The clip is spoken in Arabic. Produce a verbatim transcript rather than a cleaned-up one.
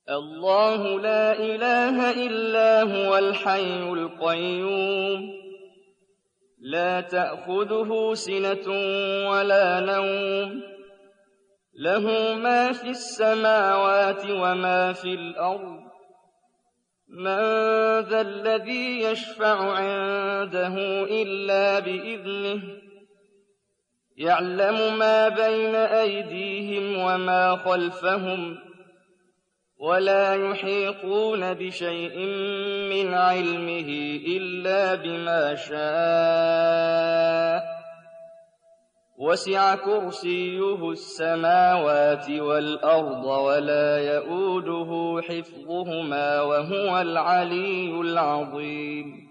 الله لا إله إلا هو الحي القيوم لا تأخذه سنة ولا نوم له ما في السماوات وما في الأرض من ذا الذي يشفع عنده إلا بإذنه يعلم ما بين أيديهم وما خلفهم ولا يحيطون بشيء من علمه إلا بما شاء وسع كرسيه السماوات والأرض ولا يئوده حفظهما وهو العلي العظيم